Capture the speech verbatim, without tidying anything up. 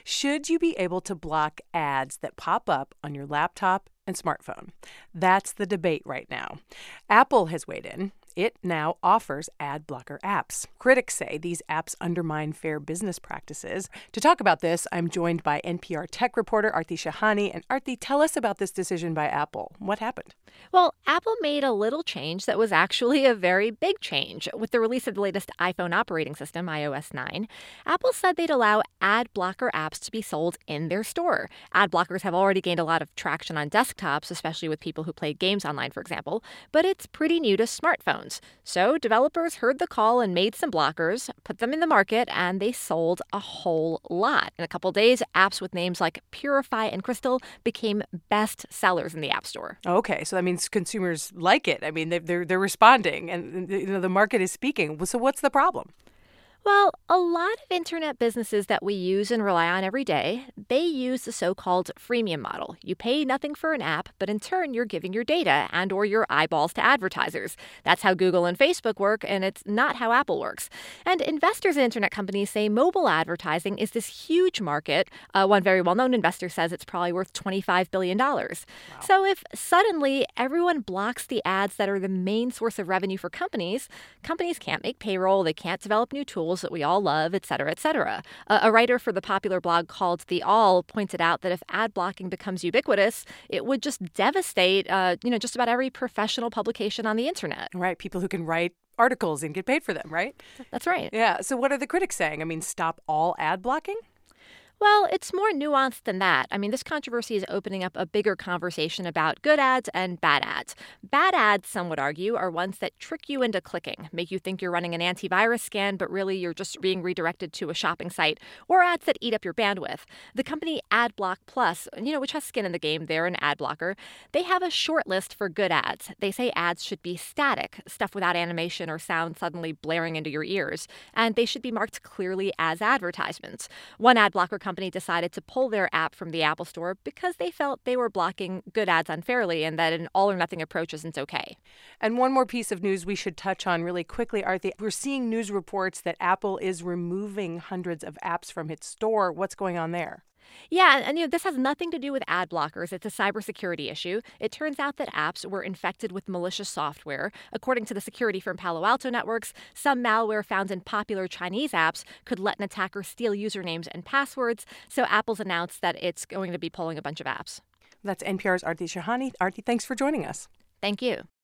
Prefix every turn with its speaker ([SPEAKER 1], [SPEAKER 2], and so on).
[SPEAKER 1] Should you be able to block ads that pop up on your laptop and smartphone? That's the debate right now. Apple has weighed in. It now offers ad blocker apps. Critics say these apps undermine fair business practices. To talk about this, I'm joined by N P R tech reporter Aarti Shahani. And Aarti, tell us about this decision by Apple. What happened?
[SPEAKER 2] Well, Apple made a little change that was actually a very big change. With the release of the latest iPhone operating system, i O S nine, Apple said they'd allow ad blocker apps to be sold in their store. Ad blockers have already gained a lot of traction on desktops, especially with people who play games online, for example, but it's pretty new to smartphones. So developers heard the call and made some blockers, put them in the market, and they sold a whole lot. In a couple days, apps with names like Purify and Crystal became best sellers in the App Store.
[SPEAKER 1] Okay, so that means consumers like it. I mean, they- they're they're responding, and you know the market is speaking. So what's the problem?
[SPEAKER 2] Well, a lot of internet businesses that we use and rely on every day, they use the so-called freemium model. You pay nothing for an app, but in turn you're giving your data and or your eyeballs to advertisers. That's how Google and Facebook work, and it's not how Apple works. And investors in internet companies say mobile advertising is this huge market. Uh, one very well-known investor says it's probably worth twenty-five billion dollars.
[SPEAKER 1] Wow.
[SPEAKER 2] So if suddenly everyone blocks the ads that are the main source of revenue for companies, companies can't make payroll, they can't develop new tools that we all love, et cetera, et cetera. A, a writer for the popular blog called The All pointed out that if ad blocking becomes ubiquitous, it would just devastate, uh, you know, just about every professional publication on the internet.
[SPEAKER 1] Right, people who can write articles and get paid for them, right?
[SPEAKER 2] That's right.
[SPEAKER 1] Yeah, so what are the critics saying? I mean, stop all ad blocking?
[SPEAKER 2] Well, it's more nuanced than that. I mean, this controversy is opening up a bigger conversation about good ads and bad ads. Bad ads, some would argue, are ones that trick you into clicking, make you think you're running an antivirus scan, but really you're just being redirected to a shopping site, or ads that eat up your bandwidth. The company AdBlock Plus, you know, which has skin in the game, they're an ad blocker, they have a short list for good ads. They say ads should be static, stuff without animation or sound suddenly blaring into your ears, and they should be marked clearly as advertisements. One ad blocker company decided to pull their app from the Apple Store because they felt they were blocking good ads unfairly and that an all-or-nothing approach isn't okay.
[SPEAKER 1] And one more piece of news we should touch on really quickly, Aarti. We're seeing news reports that Apple is removing hundreds of apps from its store. What's going on there?
[SPEAKER 2] Yeah, and you know, this has nothing to do with ad blockers. It's a cybersecurity issue. It turns out that apps were infected with malicious software. According to the security firm Palo Alto Networks, some malware found in popular Chinese apps could let an attacker steal usernames and passwords. So Apple's announced that it's going to be pulling a bunch of apps.
[SPEAKER 1] That's N P R's Aarti Shahani. Aarti, thanks for joining us.
[SPEAKER 2] Thank you.